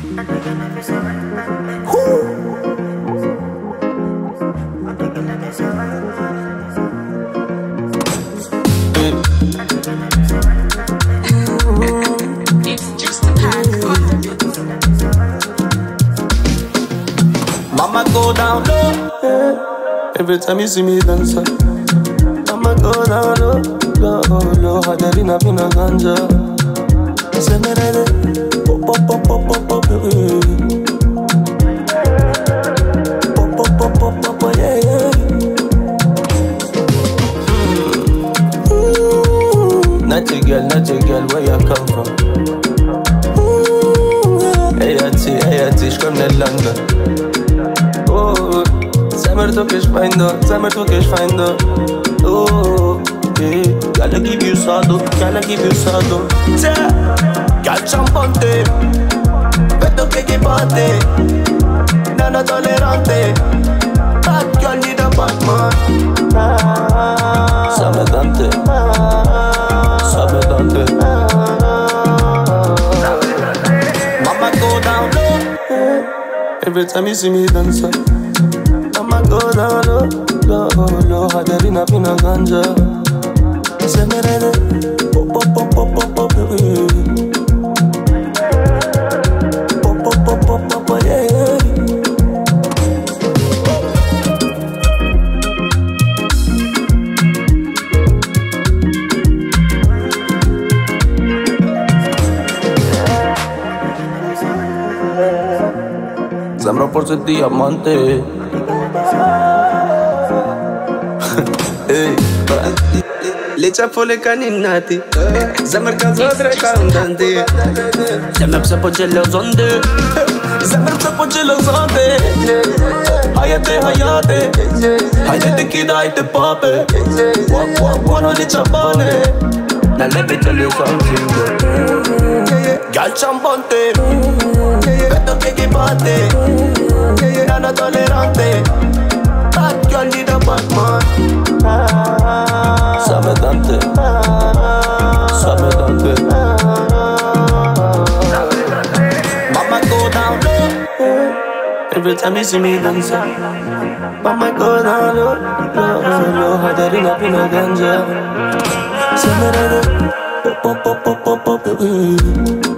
It's just a pack. Mama go down low. Every time you see me dance, Mama go down low, low, low. Hadarina pina ganja. Say me ready, pop, pop, pop, pop, pop, pop, pop, pop, pop, pop, pop, yeah, yeah. Not your girl, where you come from? Hey, Ati, ich komm nicht London. Oh, sei mir wirklich fein, oh, hey, gotta give you sado. Girl champante, vedo che batte, nana tollerante, bad girl need a bad man. Sabe Dante. Mama go down low. Every time you see me dance, Mama go down low, low, low. Hadarina pina ganja. Say me ready, pop, pop, pop, pop, pop, pop, pop, pop, pop, pop, yeah, yeah. Sembra forse diamante. Hey, le ciaffole caninati. Sembra caso tre cantanti. Sembra sapo gelosonde. Hayate. Hayate kid, hayate pape. Buono di ciappone. Now let me tell you something. Girl champante. Vedo che batte, nana tollerante, bad girl need a bad man. Sabe Dante. Mama go down low. Every time you see me dance, Mama go down low, low, low. Hadarina pina ganja. Say me ready, pop, pop, pop, pop, pop, pop,